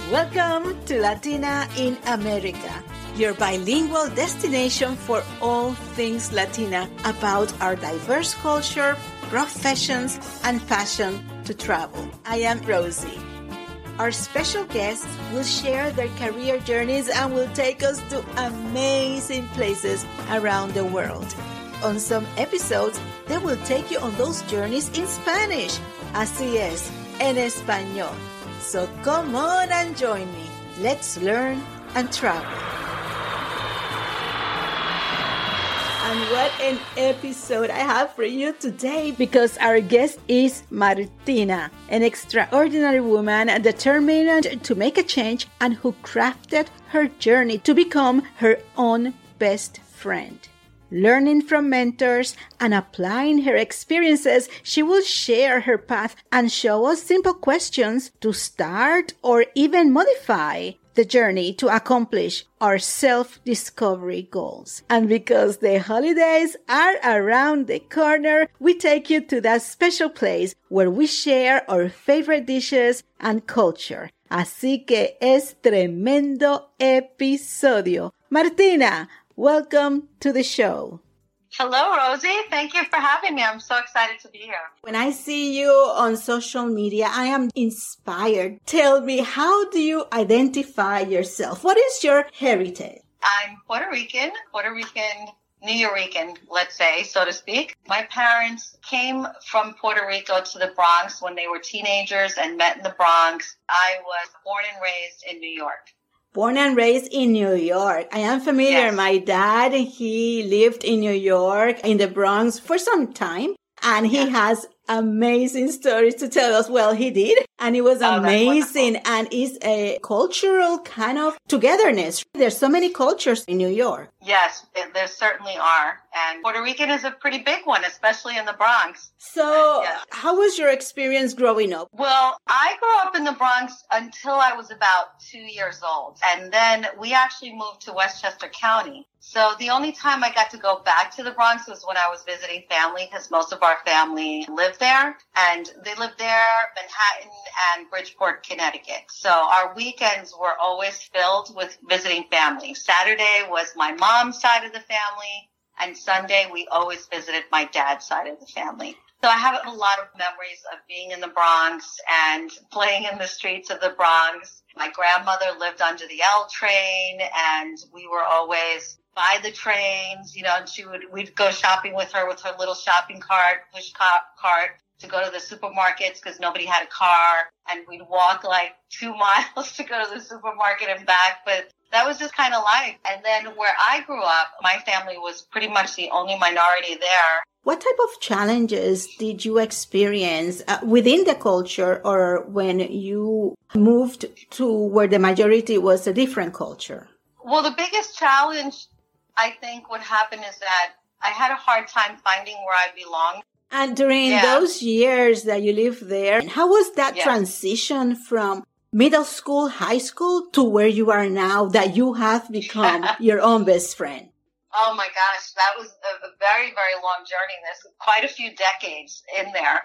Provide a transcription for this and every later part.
Welcome to Latina in America, your bilingual destination for all things Latina about our diverse culture, professions, and passion to travel. I am Rosie. Our special guests will share their career journeys and will take us to amazing places around the world. On some episodes, they will take you on those journeys in Spanish. Así es, en español. So come on and join me. Let's learn and travel. And what an episode I have for you today, because our guest is Martina, an extraordinary woman determined to make a change and who crafted her journey to become her own best friend. Learning from mentors and applying her experiences, she will share her path and show us simple questions to start or even modify the journey to accomplish our self-discovery goals. And because the holidays are around the corner, we take you to that special place where we share our favorite dishes and culture. Así que es tremendo episodio. Martina, welcome to the show. Hello, Rosie. Thank you for having me. I'm so excited to be here. When I see you on social media, I am inspired. Tell me, how do you identify yourself? What is your heritage? I'm Puerto Rican, Nuyorican, let's say, so to speak. My parents came from Puerto Rico to the Bronx when they were teenagers and met in the Bronx. I was born and raised in New York. Born and raised in New York. I am familiar. Yes. My dad, he lived in New York, in the Bronx for some time. And he has amazing stories to tell us. Well, he did. And it was amazing. And it's a cultural kind of togetherness. There's so many cultures in New York. Yes, there certainly are. And Puerto Rican is a pretty big one, especially in the Bronx. So how was your experience growing up? Well, I grew up in the Bronx until I was about 2 years old. And then we actually moved to Westchester County. So the only time I got to go back to the Bronx was when I was visiting family, because most of our family lived there. And they lived there, Manhattan and Bridgeport, Connecticut. So our weekends were always filled with visiting family. Saturday was my mom's side of the family. And Sunday, we always visited my dad's side of the family. So I have a lot of memories of being in the Bronx and playing in the streets of the Bronx. My grandmother lived under the L train, and we were always by the trains, and we'd go shopping with her little shopping cart, push cart, to go to the supermarkets because nobody had a car, and we'd walk like 2 miles to go to the supermarket and back. But that was just kind of life. And then where I grew up, my family was pretty much the only minority there. What type of challenges did you experience within the culture, or when you moved to where the majority was a different culture? Well, the biggest challenge, I think, what happened is that I had a hard time finding where I belonged. And during those years that you lived there, how was that transition from middle school, high school to where you are now, that you have become your own best friend? Oh my gosh, that was a very, very long journey. There's quite a few decades in there.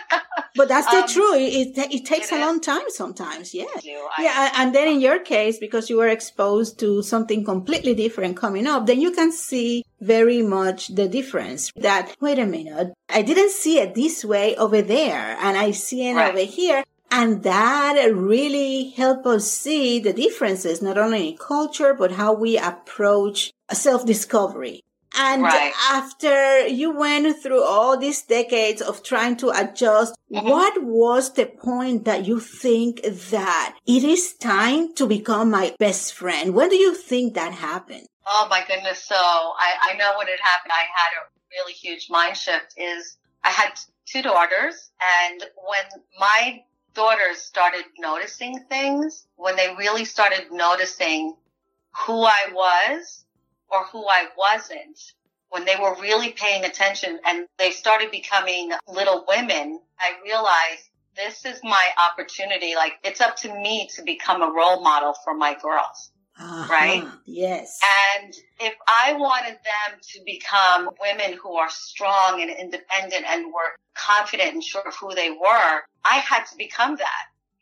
But that's the truth. It takes a long time sometimes, and then in your case, because you were exposed to something completely different coming up, then you can see very much the difference. That, wait a minute, I didn't see it this way over there, and I see it over here. And that really helped us see the differences, not only in culture, but how we approach self-discovery. And after you went through all these decades of trying to adjust, what was the point that you think that it is time to become my best friend? When do you think that happened? Oh my goodness. So I know when it happened. I had a really huge mind shift. I had 2 daughters, and when my daughters started noticing things, when they really started noticing who I was or who I wasn't, when they were really paying attention and they started becoming little women, I realized this is my opportunity. Like, it's up to me to become a role model for my girls. Right? Yes. And if I wanted them to become women who are strong and independent and were confident and sure of who they were, I had to become that.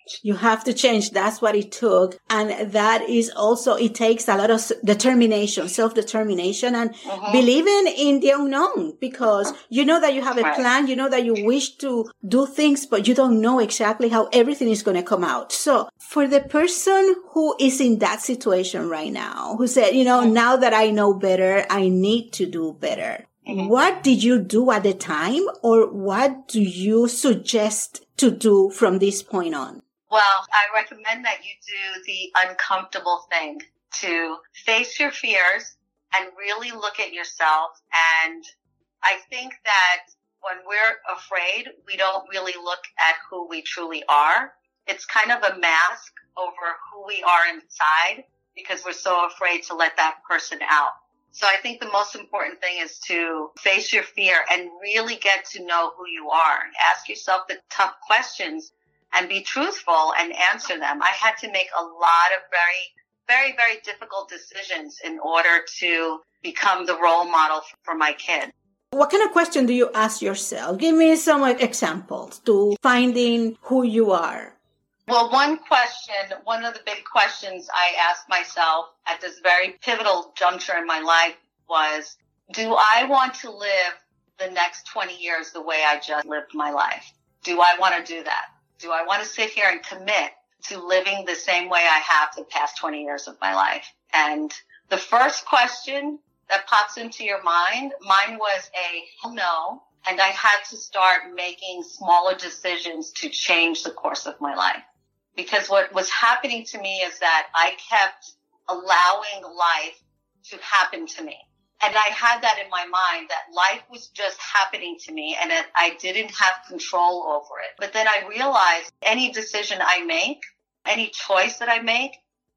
You have to change. That's what it took. And that is also, it takes a lot of determination, self-determination, and believing in the unknown, because you know that you have a plan, you know that you wish to do things, but you don't know exactly how everything is going to come out. So for the person who is in that situation right now, who said, now that I know better, I need to do better. What did you do at the time, or what do you suggest to do from this point on? Well, I recommend that you do the uncomfortable thing, to face your fears and really look at yourself. And I think that when we're afraid, we don't really look at who we truly are. It's kind of a mask over who we are inside, because we're so afraid to let that person out. So I think the most important thing is to face your fear and really get to know who you are. Ask yourself the tough questions and be truthful and answer them. I had to make a lot of very, very, very difficult decisions in order to become the role model for my kid. What kind of question do you ask yourself? Give me some examples to finding who you are. Well, one of the big questions I asked myself at this very pivotal juncture in my life was, do I want to live the next 20 years the way I just lived my life? Do I want to do that? Do I want to sit here and commit to living the same way I have the past 20 years of my life? And the first question that pops into your mind, mine was a hell no. And I had to start making smaller decisions to change the course of my life. Because what was happening to me is that I kept allowing life to happen to me. And I had that in my mind, that life was just happening to me and that I didn't have control over it. But then I realized any decision I make, any choice that I make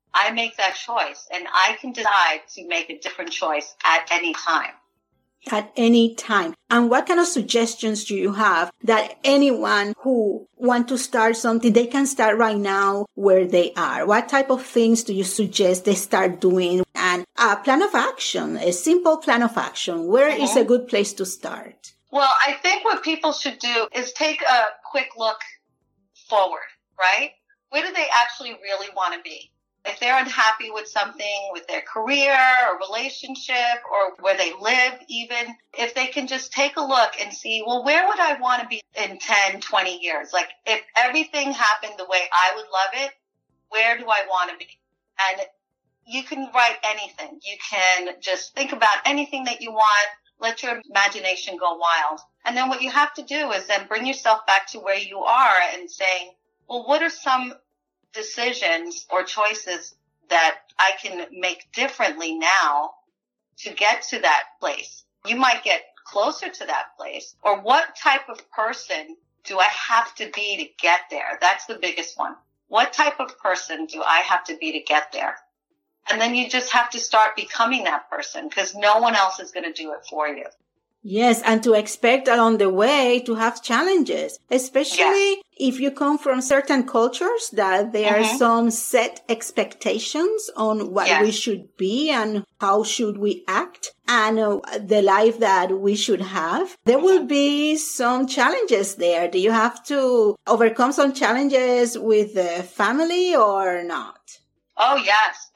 that choice. And I can decide to make a different choice at any time. At any time. And what kind of suggestions do you have that anyone who want to start something, they can start right now where they are? What type of things do you suggest they start doing? And a plan of action, a simple plan of action, where is a good place to start? Well, I think what people should do is take a quick look forward, right? Where do they actually really want to be? If they're unhappy with something, with their career or relationship or where they live even, if they can just take a look and see, well, where would I want to be in 10, 20 years? Like, if everything happened the way I would love it, where do I want to be? And you can write anything. You can just think about anything that you want. Let your imagination go wild. And then what you have to do is then bring yourself back to where you are and saying, well, what are some decisions or choices that I can make differently now to get to that place? You might get closer to that place. Or what type of person do I have to be to get there? That's the biggest one. What type of person do I have to be to get there? And then you just have to start becoming that person, because no one else is going to do it for you. Yes, and to expect along the way to have challenges, especially if you come from certain cultures that there are some set expectations on what we should be and how should we act and the life that we should have. There will be some challenges there. Do you have to overcome some challenges with the family or not? Oh, yes.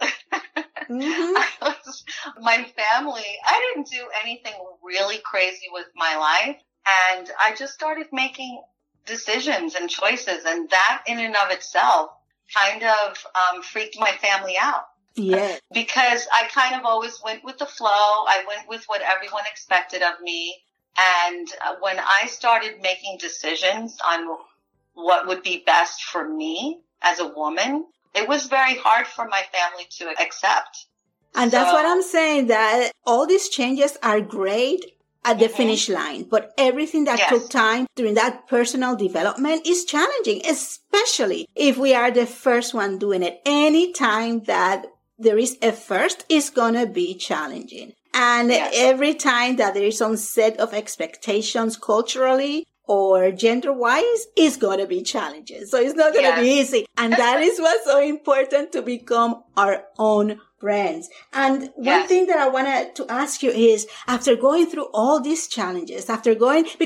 My family, I didn't do anything really crazy with my life. And I just started making decisions and choices. And that in and of itself kind of freaked my family out. Yeah. Because I kind of always went with the flow. I went with what everyone expected of me. And when I started making decisions on what would be best for me as a woman, it was very hard for my family to accept. And that's what I'm saying, that all these changes are great at the finish line, but everything that took time during that personal development is challenging, especially if we are the first one doing it. Any time that there is a first, it's going to be challenging. And every time that there is some set of expectations culturally or gender-wise, it's going to be challenges. So it's not going to be easy. And that is what's so important, to become our own brands. And one thing that I wanted to ask you is, after going through all these challenges, because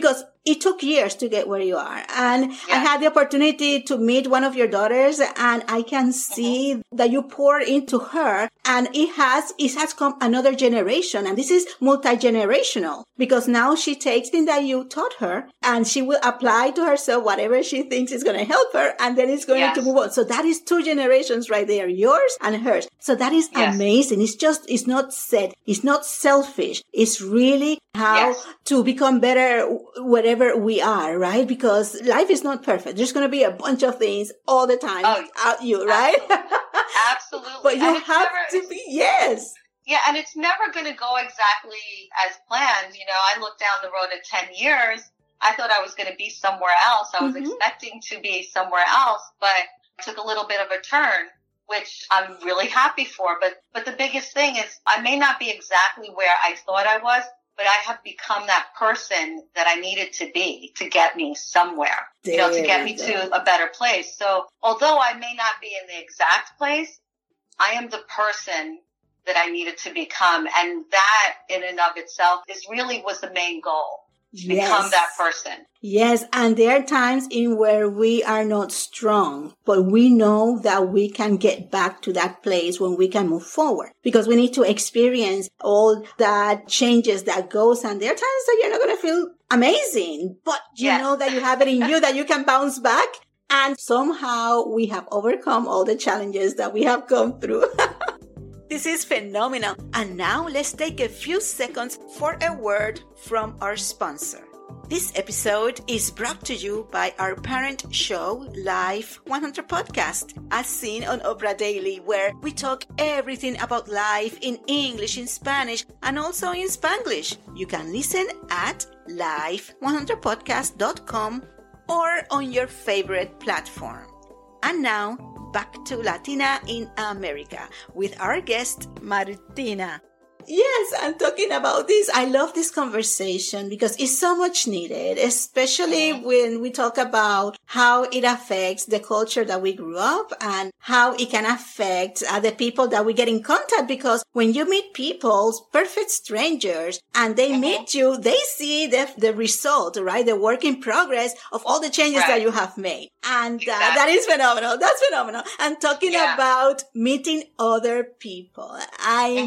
it took years to get where you are. And I Yeah. had the opportunity to meet one of your daughters, and I can see that you pour into her, and it has come another generation. And this is multi-generational, because now she takes things that you taught her and she will apply to herself whatever she thinks is going to help her, and then it's going to move on. So that is 2 generations right there, yours and hers. So that is amazing. It's not said. It's not selfish. It's really how to become better wherever we are, right? Because life is not perfect. There's going to be a bunch of things all the time out you, right? Absolutely. But you have to be, Yeah, and it's never going to go exactly as planned. You know, I looked down the road at 10 years. I thought I was going to be somewhere else. I was expecting to be somewhere else, but took a little bit of a turn, which I'm really happy for. But the biggest thing is I may not be exactly where I thought I was, but I have become that person that I needed to be to get me somewhere, to get me to a better place. So although I may not be in the exact place, I am the person that I needed to become. And that in and of itself was the main goal. Become that person. Yes, and there are times in where we are not strong, but we know that we can get back to that place when we can move forward, because we need to experience all that changes that goes. And there are times that you're not going to feel amazing, but you know that you have it in you, that you can bounce back. And somehow we have overcome all the challenges that we have come through. This is phenomenal. And now let's take a few seconds for a word from our sponsor. This episode is brought to you by our parent show, Life 100 Podcast, as seen on Oprah Daily, where we talk everything about life in English, in Spanish, and also in Spanglish. You can listen at life100podcast.com or on your favorite platform. And now, back to Latina in America with our guest, Martina. Yes, I'm talking about this. I love this conversation because it's so much needed, especially when we talk about how it affects the culture that we grew up and how it can affect the people that we get in contact. Because when you meet people, perfect strangers, and they meet you, they see the result, right? The work in progress of all the changes that you have made. And that is phenomenal. That's phenomenal. And talking about meeting other people, I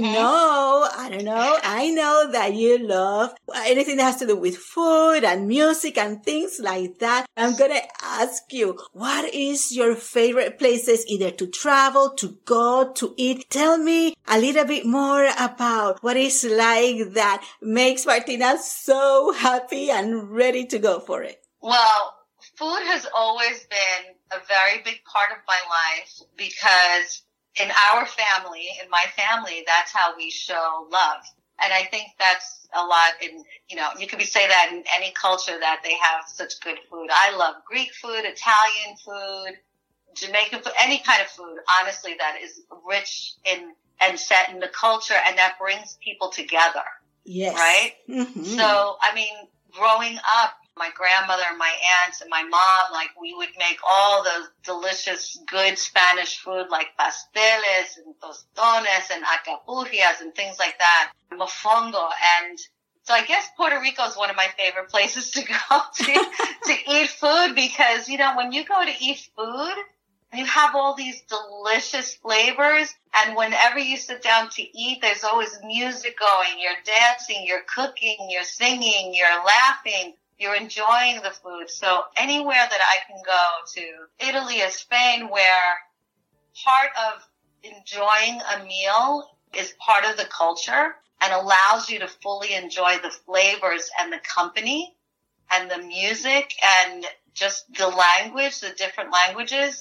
know that you love anything that has to do with food and music and things like that. I'm going to ask you, what is your favorite places either to travel, to go, to eat? Tell me a little bit more about what it's like that makes Martina so happy and ready to go for it. Well, food has always been a very big part of my life because in our family, in my family, that's how we show love. And I think that's a lot in, you could say that in any culture that they have such good food. I love Greek food, Italian food, Jamaican food, any kind of food, honestly, that is rich and set in the culture and that brings people together. Yes. Right? Mm-hmm. So, growing up, my grandmother and my aunts and my mom, we would make all those delicious, good Spanish food like pasteles and tostones and acapulcias and things like that, mofongo. And so I guess Puerto Rico is one of my favorite places to go to eat food because, when you go to eat food, you have all these delicious flavors. And whenever you sit down to eat, there's always music going. You're dancing, you're cooking, you're singing, you're laughing. You're enjoying the food. So anywhere that I can go to, Italy or Spain, where part of enjoying a meal is part of the culture and allows you to fully enjoy the flavors and the company and the music and just the language, the different languages.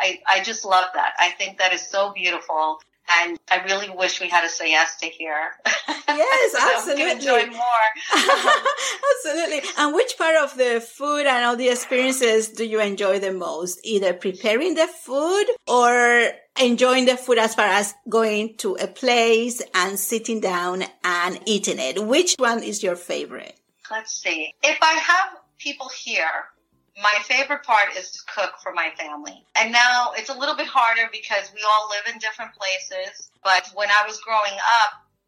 I just love that. I think that is so beautiful. And I really wish we had a siesta here. Yes, so absolutely. We can enjoy more. Absolutely. And which part of the food and all the experiences do you enjoy the most? Either preparing the food or enjoying the food as far as going to a place and sitting down and eating it? Which one is your favorite? Let's see. If I have people here, my favorite part is to cook for my family. And now it's a little bit harder because we all live in different places. But when I was growing up,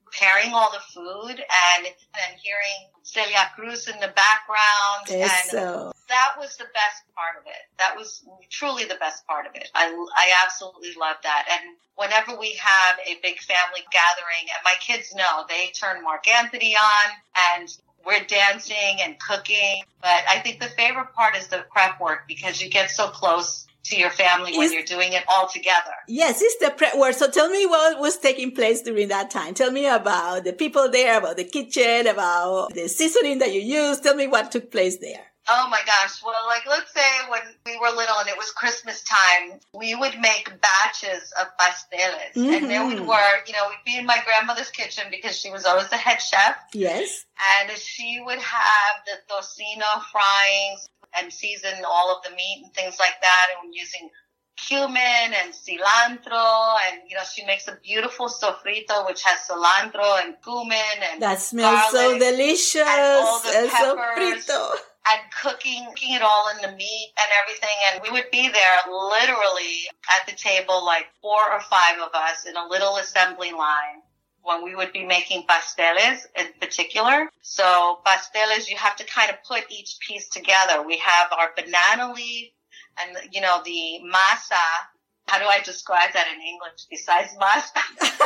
preparing all the food and hearing Celia Cruz in the background. Eso. And that was the best part of it. That was truly the best part of it. I absolutely love that. And whenever we have a big family gathering, and my kids know, they turn Mark Anthony on and we're dancing and cooking. But I think the favorite part is the prep work because you get so close to your family when you're doing it all together. Yes, it's the prep work. So tell me what was taking place during that time. Tell me about the people there, about the kitchen, about the seasoning that you used. Tell me what took place there. Oh my gosh. Well, like, let's say when we were little and it was Christmas time, we would make batches of pasteles. Mm-hmm. And there we were, you know, we'd be in my grandmother's kitchen because she was always the head chef. Yes. And she would have the tocino frying and season all of the meat and things like that. And we're using cumin and cilantro. And, you know, she makes a beautiful sofrito, which has cilantro and cumin and that smells so delicious. And all the peppers. Sofrito. And cooking it all in the meat and everything. And we would be there literally at the table, like 4 or 5 of us in a little assembly line when we would be making pasteles in particular. So pasteles, you have to kind of put each piece together. We have our banana leaf and, you know, the masa. How do I describe that in English besides masa?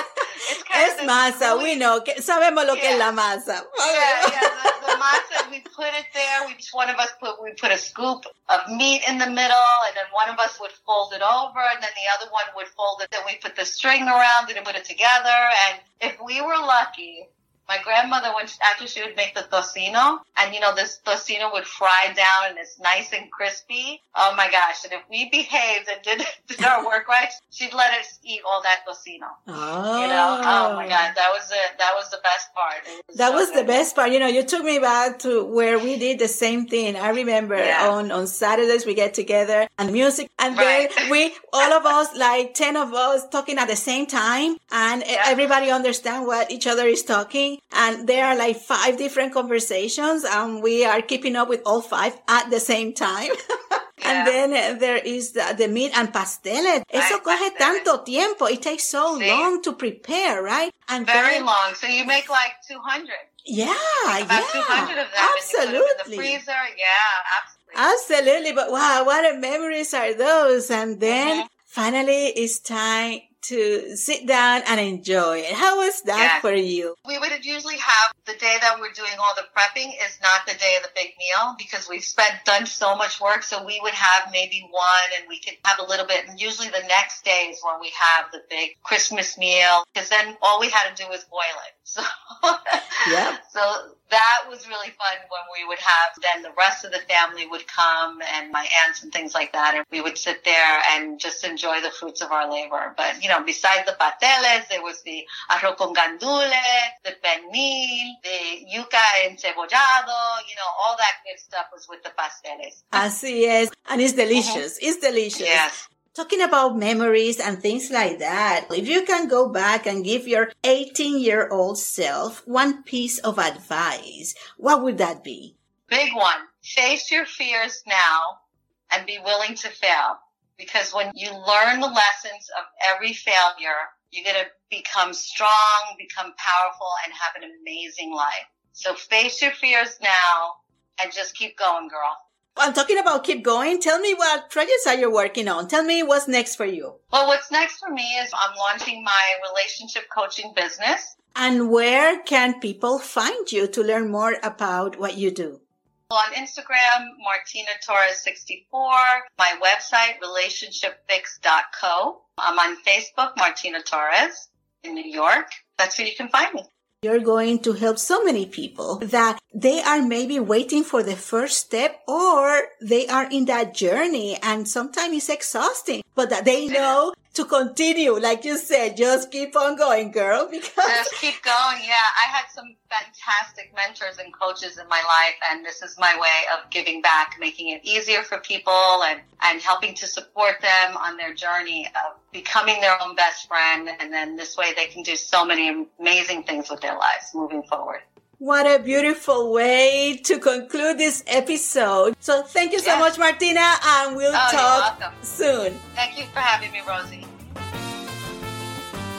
Es masa, we know. Sabemos lo que es la masa. The masa, we put it there. Each one of us we put a scoop of meat in the middle, and then one of us would fold it over, and then the other one would fold it. Then we put the string around it and put it together. And if we were lucky, my grandmother, after she would make the tocino, and, you know, this tocino would fry down and it's nice and crispy. Oh, my gosh. And if we behaved and did our work right, she'd let us eat all that tocino. Oh. You know? Oh, my God. That was it. That was the best part. That was the best part. You know, you took me back to where we did the same thing. I remember on Saturdays we get together and music. And then all of us, like 10 of us talking at the same time. And everybody understand what each other is talking. And there are like 5 different conversations and we are keeping up with all 5 at the same time. And then there is the meat and pasteles. Eso coge tanto tiempo. It takes so long to prepare, right? And very long. So you make like 200. Yeah, about 200 of them. Absolutely. And you put them in the freezer. Yeah, absolutely. Absolutely. But wow, what memories are those? And then finally it's time to sit down and enjoy it. How was that for you? We would usually have the day that we're doing all the prepping is not the day of the big meal because we've done so much work. So we would have maybe one and we could have a little bit. And usually the next day is when we have the big Christmas meal because then all we had to do was boil it. So, so that was really fun when we would have, then the rest of the family would come and my aunts and things like that. And we would sit there and just enjoy the fruits of our labor. But, you know, besides the pasteles, there was the arroz con gandules, the pernil, the yuca encebollado, you know, all that good stuff was with the pasteles. Así es. And it's delicious. It's delicious. Yes. Talking about memories and things like that, if you can go back and give your 18-year-old self one piece of advice, what would that be? Big one. Face your fears now and be willing to fail. Because when you learn the lessons of every failure, you're going to become strong, become powerful, and have an amazing life. So face your fears now and just keep going, girl. I'm talking about keep going. Tell me what projects are you working on? Tell me what's next for you. Well, what's next for me is I'm launching my relationship coaching business. And where can people find you to learn more about what you do? On Instagram, Martina Torres 64. My website, relationshipfix.co. I'm on Facebook, Martina Torres in New York. That's where you can find me. You're going to help so many people that they are maybe waiting for the first step or they are in that journey and sometimes it's exhausting, but that they know to continue. Like you said, just keep on going, girl. Just keep going. Yeah, I had some fantastic mentors and coaches in my life, and this is my way of giving back, making it easier for people and helping to support them on their journey of becoming their own best friend. And then this way they can do so many amazing things with their lives moving forward. What a beautiful way to conclude this episode. So thank you so much, Martina, and we'll talk soon. Thank you for having me, Rosie.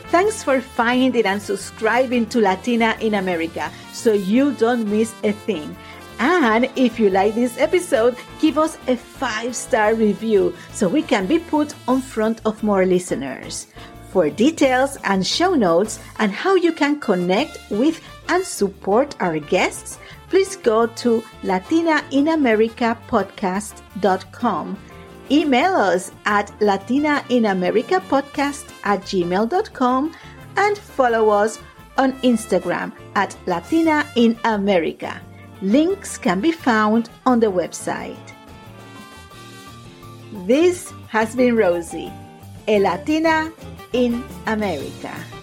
Thanks for finding and subscribing to Latina in America so you don't miss a thing. And if you like this episode, give us a 5-star review so we can be put on front of more listeners. For details and show notes and how you can connect with and support our guests, please go to latinainamericapodcast.com. Email us at latinainamericapodcast@gmail.com and follow us on Instagram at Latina in America. Links can be found on the website. This has been Rosie, a Latina in America.